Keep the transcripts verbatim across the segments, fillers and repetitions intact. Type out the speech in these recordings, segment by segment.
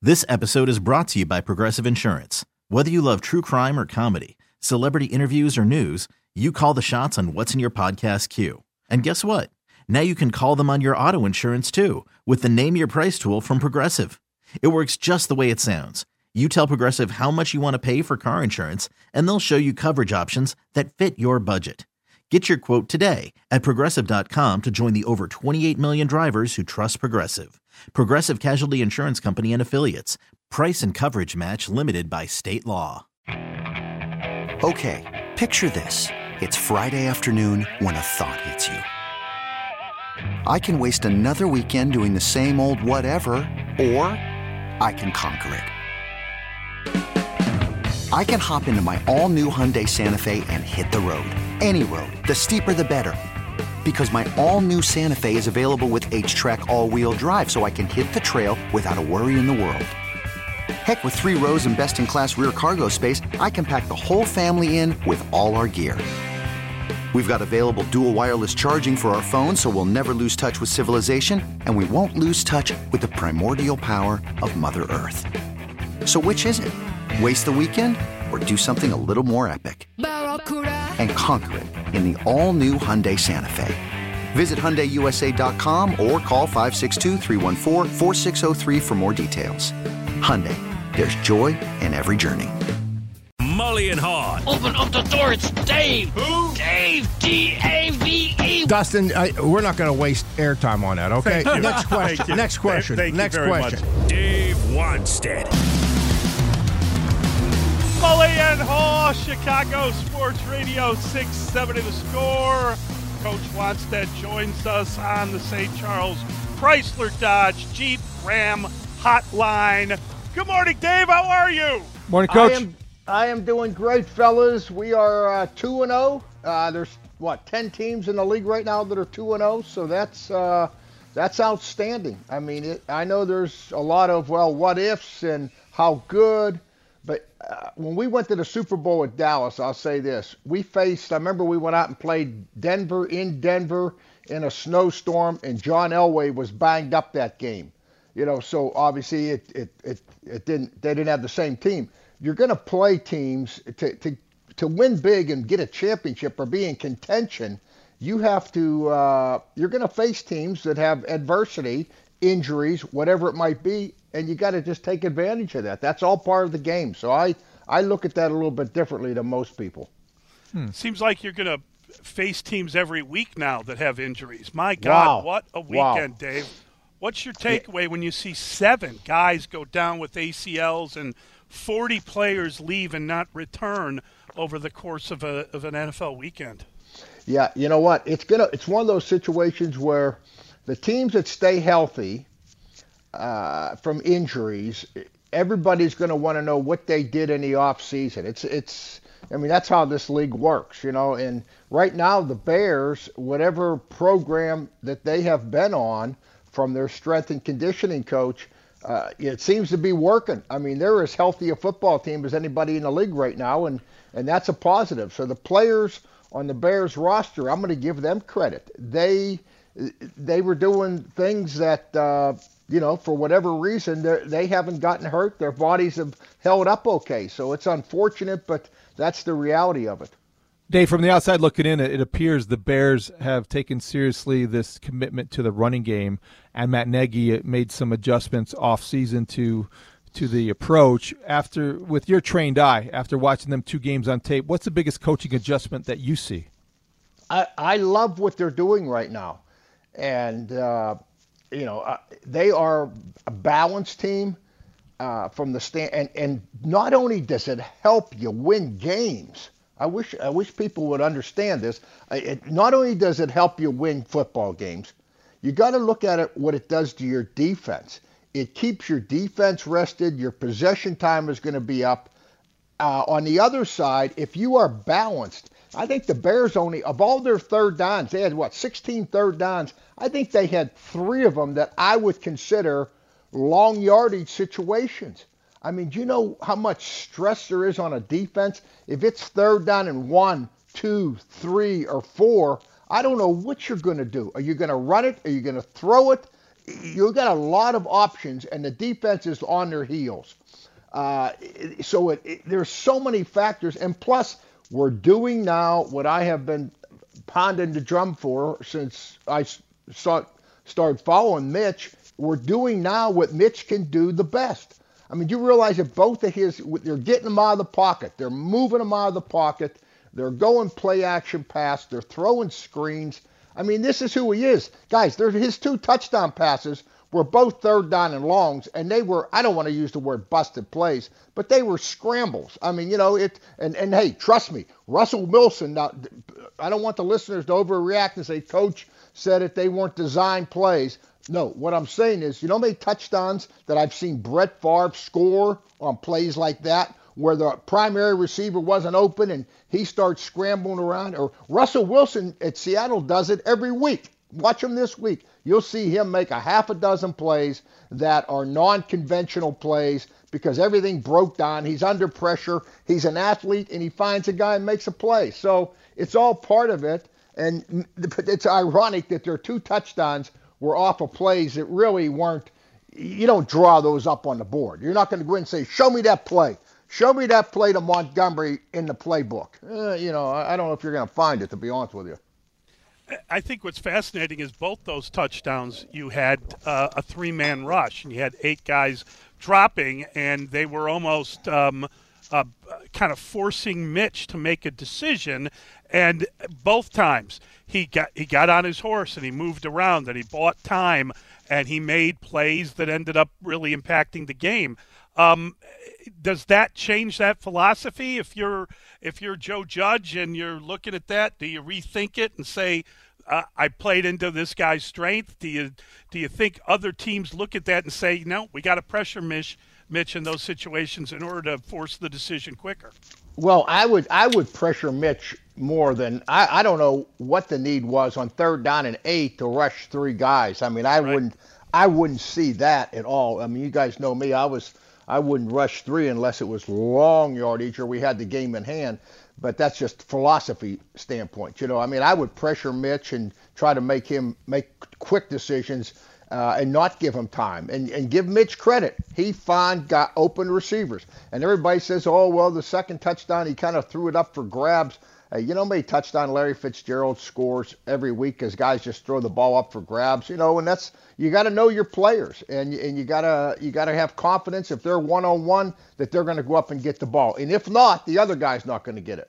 This episode is brought to you by Progressive Insurance. Whether you love true crime or comedy, celebrity interviews or news, you call the shots on what's in your podcast queue. And guess what? Now you can call them on your auto insurance too with the Name Your Price tool from Progressive. It works just the way it sounds. You tell Progressive how much you want to pay for car insurance, and they'll show you coverage options that fit your budget. Get your quote today at Progressive dot com to join the over twenty-eight million drivers who trust Progressive. Progressive Casualty Insurance Company and Affiliates. Price and coverage match limited by state law. Okay, picture this. It's Friday afternoon when a thought hits you. I can waste another weekend doing the same old whatever, or I can conquer it. I can hop into my all-new Hyundai Santa Fe and hit the road. Any road. The steeper, the better. Because my all-new Santa Fe is available with H-Track all-wheel drive, so I can hit the trail without a worry in the world. Heck, with three rows and best-in-class rear cargo space, I can pack the whole family in with all our gear. We've got available dual wireless charging for our phones, so we'll never lose touch with civilization, and we won't lose touch with the primordial power of Mother Earth. So which is it? Waste the weekend or do something a little more epic? And conquer it in the all-new Hyundai Santa Fe. Visit Hyundai U S A dot com or call five six two, three one four, four six zero three for more details. Hyundai, there's joy in every journey. Mully and Haw. Open up the door, it's Dave. Who? Dave, D A V E. Dustin, I, we're not going to waste airtime on that, okay? Thank you. Next question. Thank you. Next question. Thank you Next very question. much. Dave Wanstead. Mully and Haw, Chicago Sports Radio, six seventy The Score. Coach Wanstead joins us on the Saint Charles Chrysler Dodge Jeep Ram Hotline. Good morning, Dave. How are you? Morning, Coach. I am, I am doing great, fellas. We are uh, two and oh. Uh, there's, what, ten teams in the league right now that are two and oh, so that's uh, that's outstanding. I mean, it, I know there's a lot of, well, what ifs and how good. But uh, when we went to the Super Bowl at Dallas, I'll say this. We faced, I remember we went out and played Denver in Denver in a snowstorm, and John Elway was banged up that game. You know, so obviously it it, it, it didn't they didn't have the same team. You're going to play teams to, to, to win big and get a championship or be in contention. You have to, uh, you're going to face teams that have adversity, injuries, whatever it might be, and you got to just take advantage of that. That's all part of the game. So I, I look at that a little bit differently than most people. Hmm. Seems like you're going to face teams every week now that have injuries. My God, Wow. what a weekend, Wow. Dave. What's your takeaway when you see seven guys go down with A C Ls and forty players leave and not return over the course of a of an N F L weekend? Yeah, you know what? It's gonna. It's one of those situations where the teams that stay healthy uh, from injuries, everybody's going to want to know what they did in the off season. It's it's. I mean, that's how this league works, you know. And right now, the Bears, whatever program that they have been on from their strength and conditioning coach, uh, it seems to be working. I mean, they're as healthy a football team as anybody in the league right now, and and that's a positive. So the players on the Bears roster, I'm going to give them credit. They they were doing things that, uh, you know, for whatever reason, they haven't gotten hurt. Their bodies have held up okay. So it's unfortunate, but that's the reality of it. Dave, from the outside looking in, it appears the Bears have taken seriously this commitment to the running game, and Matt Nagy made some adjustments off-season to to the approach. After, with your trained eye, after watching them two games on tape, what's the biggest coaching adjustment that you see? I, I love what they're doing right now. And, uh, you know, uh, they are a balanced team uh, from the stand. And, and not only does it help you win games, I wish I wish people would understand this. It, not only does it help you win football games, you got to look at it what it does to your defense. It keeps your defense rested. Your possession time is going to be up. Uh, on the other side, if you are balanced, I think the Bears only, of all their third downs, they had, what, sixteen third downs. I think they had three of them that I would consider long yardage situations. I mean, do you know how much stress there is on a defense? If it's third down and one, two, three, or four, I don't know what you're going to do. Are you going to run it? Are you going to throw it? you got a lot of options, and the defense is on their heels. Uh, so it, it, there's so many factors, and plus we're doing now what I have been pounding the drum for since I saw, started following Mitch. We're doing now what Mitch can do the best. I mean, you realize that both of his, they're getting them out of the pocket. They're moving them out of the pocket. They're going play action pass. They're throwing screens. I mean, this is who he is. Guys, his two touchdown passes were both third down and longs, and they were, I don't want to use the word busted plays, but they were scrambles. I mean, you know, it, and, and hey, trust me, Russell Wilson, now, I don't want the listeners to overreact and say, Coach said that they weren't designed plays. No, what I'm saying is, you know how many touchdowns that I've seen Brett Favre score on plays like that, where the primary receiver wasn't open and he starts scrambling around? Or Russell Wilson at Seattle does it every week. Watch him this week. You'll see him make a half a dozen plays that are non-conventional plays because everything broke down. He's under pressure. He's an athlete, and he finds a guy and makes a play. So it's all part of it. And it's ironic that their two touchdowns were off of plays that really weren't. You don't draw those up on the board. You're not going to go in and say, show me that play. Show me that play to Montgomery in the playbook. Uh, you know, I don't know if you're going to find it, to be honest with you. I think what's fascinating is both those touchdowns, you had uh, a three-man rush, and you had eight guys dropping, and they were almost um, uh, kind of forcing Mitch to make a decision. And both times he got he got on his horse and he moved around and he bought time and he made plays that ended up really impacting the game. Um, does that change that philosophy? If you're if you're Joe Judge and you're looking at that, do you rethink it and say, uh, I played into this guy's strength? Do you do you think other teams look at that and say, no, we got to pressure Mitch, Mitch in those situations in order to force the decision quicker? Well, I would I would pressure Mitch more than I, I don't know what the need was on third down and eight to rush three guys. I mean, I right. wouldn't I wouldn't see that at all. I mean, you guys know me. I was I wouldn't rush three unless it was long yardage or we had the game in hand. But that's just philosophy standpoint. You know, I mean, I would pressure Mitch and try to make him make quick decisions uh, and not give him time. And, and give Mitch credit. He found got open receivers. And everybody says, oh, well, the second touchdown, he kind of threw it up for grabs. Uh, you know how many touchdown Larry Fitzgerald scores every week as guys just throw the ball up for grabs, you know, and that's, you got to know your players and, and you got to, you got to have confidence if they're one-on-one that they're going to go up and get the ball. And if not, the other guy's not going to get it.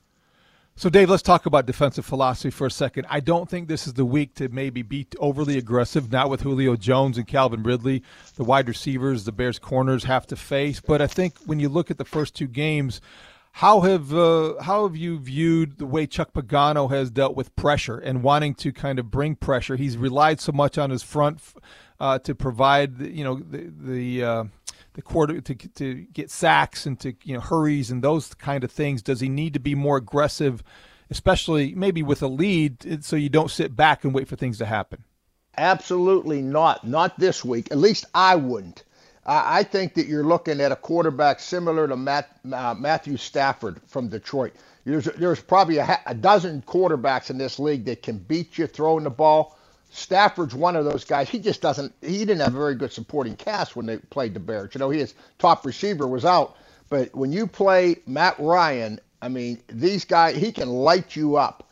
So, Dave, let's talk about defensive philosophy for a second. I don't think this is the week to maybe be overly aggressive, not with Julio Jones and Calvin Ridley, the wide receivers, the Bears corners have to face. But I think when you look at the first two games, How have uh, how have you viewed the way Chuck Pagano has dealt with pressure and wanting to kind of bring pressure? He's relied so much on his front uh, to provide, you know, the the uh, the quarter to to get sacks and to you know hurries and those kind of things. Does he need to be more aggressive, especially maybe with a lead, so you don't sit back and wait for things to happen? Absolutely not. Not this week. At least I wouldn't. I think that you're looking at a quarterback similar to Matt, uh, Matthew Stafford from Detroit. There's, there's probably a, a dozen quarterbacks in this league that can beat you throwing the ball. Stafford's one of those guys. He just doesn't – he didn't have a very good supporting cast when they played the Bears. You know, his top receiver was out. But when you play Matt Ryan, I mean, these guys – he can light you up.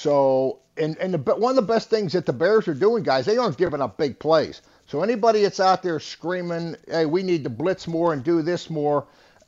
So – and, and the, one of the best things that the Bears are doing, guys, they aren't giving up big plays. So anybody that's out there screaming, hey, we need to blitz more and do this more,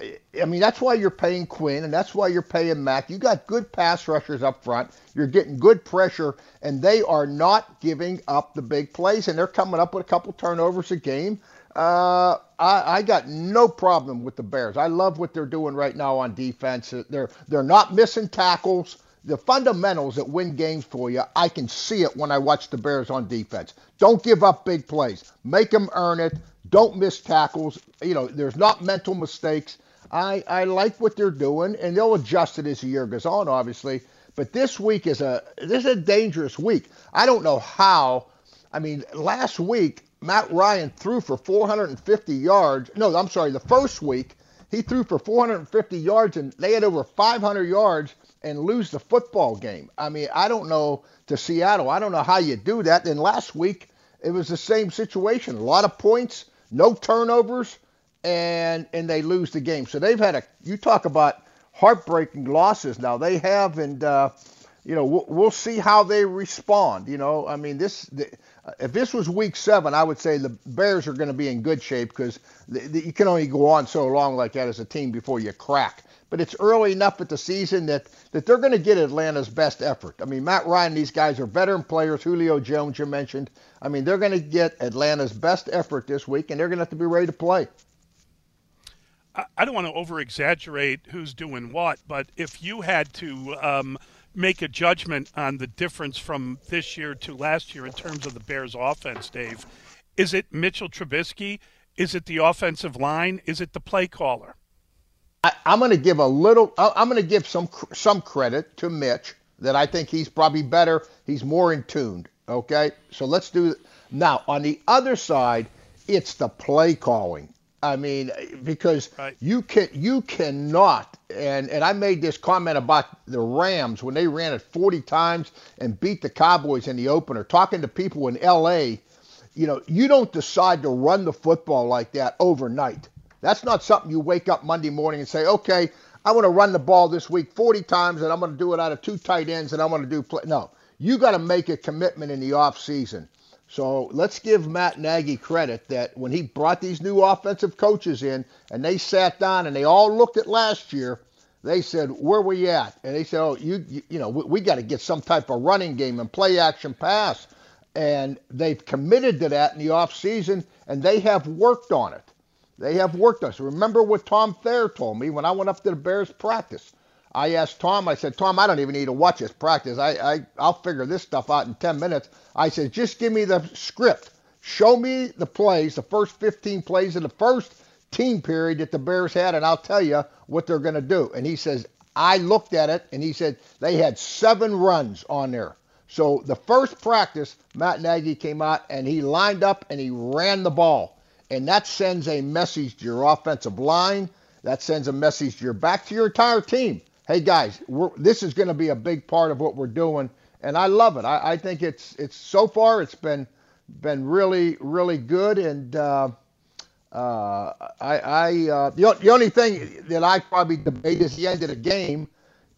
I mean, that's why you're paying Quinn and that's why you're paying Mack. You got good pass rushers up front. You're getting good pressure, and they are not giving up the big plays, and they're coming up with a couple turnovers a game. Uh, I, I got no problem with the Bears. I love what they're doing right now on defense. They're they're not missing tackles. The fundamentals that win games for you, I can see it when I watch the Bears on defense. Don't give up big plays. Make them earn it. Don't miss tackles. You know, there's not mental mistakes. I, I like what they're doing, and they'll adjust it as the year goes on, obviously. But this week is a this is a dangerous week. I don't know how. I mean, last week, Matt Ryan threw for four hundred fifty yards. No, I'm sorry, the first week, he threw for four hundred fifty yards, and they had over five hundred yards and lose the football game. I mean, I don't know to Seattle. I don't know how you do that. Then last week, it was the same situation. A lot of points, no turnovers, and and they lose the game. So they've had a, you talk about heartbreaking losses now. They have, and, uh, you know, we'll, we'll see how they respond. You know, I mean, this, the, if this was week seven, I would say the Bears are going to be in good shape because you can only go on so long like that as a team before you crack. But it's early enough at the season that, that they're going to get Atlanta's best effort. I mean, Matt Ryan, these guys are veteran players. Julio Jones, you mentioned. I mean, they're going to get Atlanta's best effort this week, and they're going to have to be ready to play. I don't want to over-exaggerate who's doing what, but if you had to um, make a judgment on the difference from this year to last year in terms of the Bears' offense, Dave, is it Mitchell Trubisky? Is it the offensive line? Is it the play caller? I, I'm going to give a little. I'm going to give some some credit to Mitch that I think he's probably better. He's more in tune. Okay, so let's do it now. On the other side, it's the play calling. I mean, because right. you can you cannot. And and I made this comment about the Rams when they ran it forty times and beat the Cowboys in the opener. Talking to people in L A, you know, you don't decide to run the football like that overnight. That's not something you wake up Monday morning and say, okay, I want to run the ball this week forty times, and I'm going to do it out of two tight ends, and I'm going to do play. No, you got to make a commitment in the off season. So let's give Matt Nagy credit that when he brought these new offensive coaches in, and they sat down and they all looked at last year, they said, where we at? And they said, oh, you you, you know, we, we got to get some type of running game and play action pass. And they've committed to that in the off season, and they have worked on it. They have worked us. Remember what Tom Thayer told me when I went up to the Bears practice. I asked Tom, I said, Tom, I don't even need to watch this practice. I, I, I'll figure this stuff out in ten minutes. I said, just give me the script. Show me the plays, the first fifteen plays of the first team period that the Bears had, and I'll tell you what they're going to do. And he says, I looked at it, and he said they had seven runs on there. So the first practice, Matt Nagy came out, and he lined up, and he ran the ball. And that sends a message to your offensive line. That sends a message to your back to your entire team. Hey, guys, we're, this is going to be a big part of what we're doing, and I love it. I, I think it's it's so far it's been been really, really good. And uh, uh, I, I uh, the, the only thing that I probably debate is the end of the game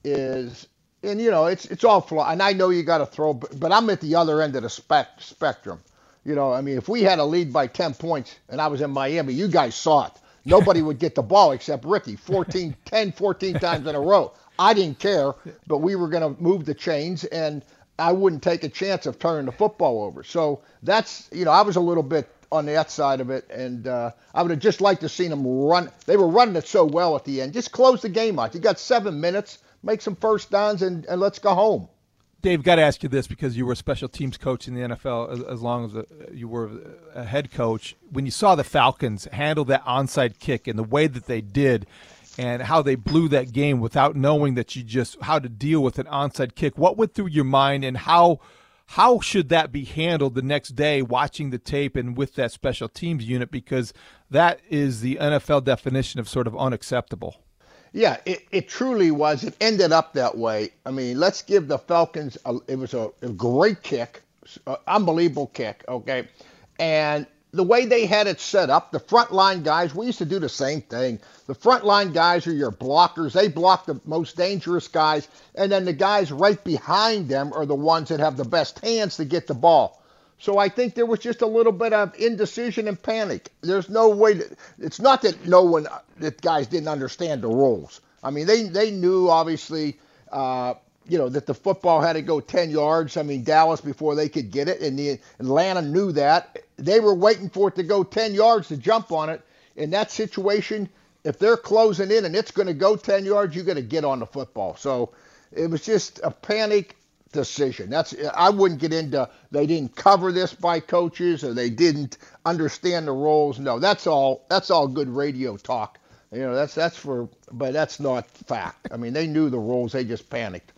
is, and, you know, it's it's all flaw. And I know you got to throw, but I'm at the other end of the spec, spectrum. You know, I mean, if we had a lead by ten points and I was in Miami, you guys saw it. Nobody would get the ball except Ricky, fourteen, ten, fourteen times in a row. I didn't care, but we were going to move the chains, and I wouldn't take a chance of turning the football over. So that's, you know, I was a little bit on that side of it, and uh, I would have just liked to have seen them run. They were running it so well at the end. Just close the game out. You got seven minutes, make some first downs, and, and let's go home. Dave, got to ask you this because you were a special teams coach in the N F L as, as long as a, you were a head coach. When you saw the Falcons handle that onside kick and the way that they did and how they blew that game without knowing that you just how to deal with an onside kick, what went through your mind, and how how should that be handled the next day watching the tape and with that special teams unit, because that is the N F L definition of sort of unacceptable. Yeah, it, it truly was. It ended up that way. I mean, let's give the Falcons, a, it was a, a great kick, a, unbelievable kick, okay? And the way they had it set up, the front line guys, we used to do the same thing. The front line guys are your blockers. They block the most dangerous guys, and then the guys right behind them are the ones that have the best hands to get the ball. So I think there was just a little bit of indecision and panic. There's no way to, it's not that no one, that guys didn't understand the rules. I mean, they, they knew, obviously, uh, you know, that the football had to go ten yards. I mean, Dallas, before they could get it, and the Atlanta knew that. They were waiting for it to go ten yards to jump on it. In that situation, if they're closing in and it's going to go ten yards, you got to get on the football. So it was just a panic decision. That's, I wouldn't get into they didn't cover this by coaches or they didn't understand the rules. No, that's all that's all good radio talk. You know, that's that's for but that's not fact. I mean, they knew the rules, they just panicked.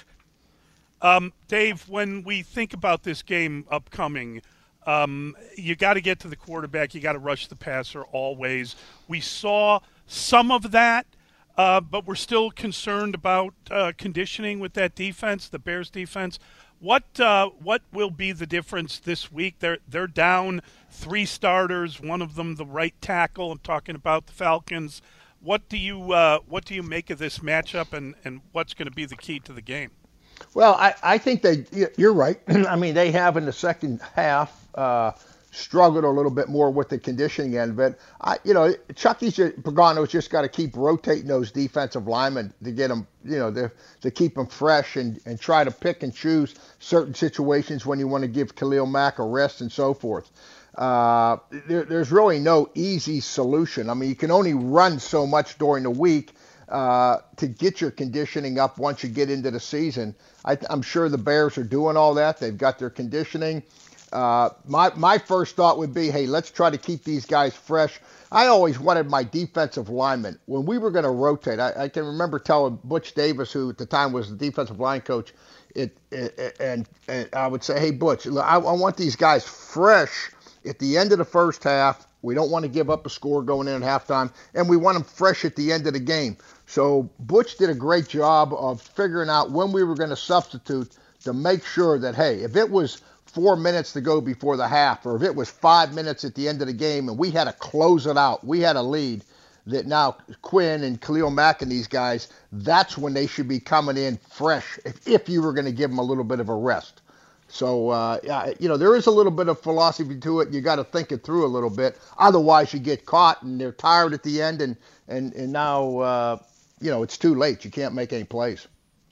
Um, Dave, when we think about this game upcoming, um, you got to get to the quarterback, you got to rush the passer always. We saw some of that. Uh, but we're still concerned about uh, conditioning with that defense, the Bears defense. What uh, what will be the difference this week? They're they're down three starters, one of them the right tackle. I'm talking about the Falcons. What do you uh, what do you make of this matchup, and, and what's going to be the key to the game? Well, I, I think they you're right. I mean, they have in the second half uh, struggled a little bit more with the conditioning end of it. I, you know, Chucky's Pagano's just got to keep rotating those defensive linemen to get them, you know, to, to keep them fresh and, and try to pick and choose certain situations when you want to give Khalil Mack a rest and so forth. Uh, there, there's really no easy solution. I mean, you can only run so much during the week uh, to get your conditioning up once you get into the season. I, I'm sure the Bears are doing all that. They've got their conditioning. Uh, my my first thought would be, hey, let's try to keep these guys fresh. I always wanted my defensive linemen, when we were going to rotate, I, I can remember telling Butch Davis, who at the time was the defensive line coach, it, it and, and I would say, hey, Butch, I, I want these guys fresh at the end of the first half. We don't want to give up a score going in at halftime, and we want them fresh at the end of the game. So Butch did a great job of figuring out when we were going to substitute to make sure that, hey, if it was four minutes to go before the half, or if it was five minutes at the end of the game and we had to close it out, we had a lead, that now Quinn and Khalil Mack and these guys, that's when they should be coming in fresh if, if you were going to give them a little bit of a rest. So, uh, you know, there is a little bit of philosophy to it. You got to think it through a little bit. Otherwise, you get caught and they're tired at the end, and, and, and now, uh, you know, it's too late. You can't make any plays.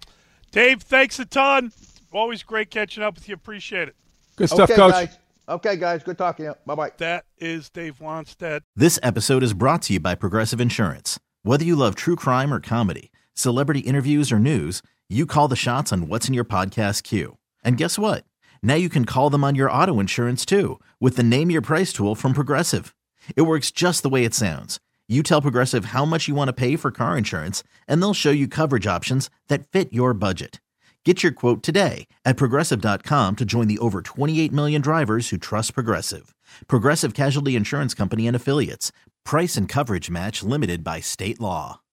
Dave, thanks a ton. Always great catching up with you. Appreciate it. Good stuff, okay, Coach. Guys. Okay, guys. Good talking to you. Bye-bye. That is Dave Wannstedt. This episode is brought to you by Progressive Insurance. Whether you love true crime or comedy, celebrity interviews or news, you call the shots on what's in your podcast queue. And guess what? Now you can call them on your auto insurance too with the Name Your Price tool from Progressive. It works just the way it sounds. You tell Progressive how much you want to pay for car insurance, and they'll show you coverage options that fit your budget. Get your quote today at Progressive dot com to join the over twenty-eight million drivers who trust Progressive. Progressive Casualty Insurance Company and Affiliates. Price and coverage match limited by state law.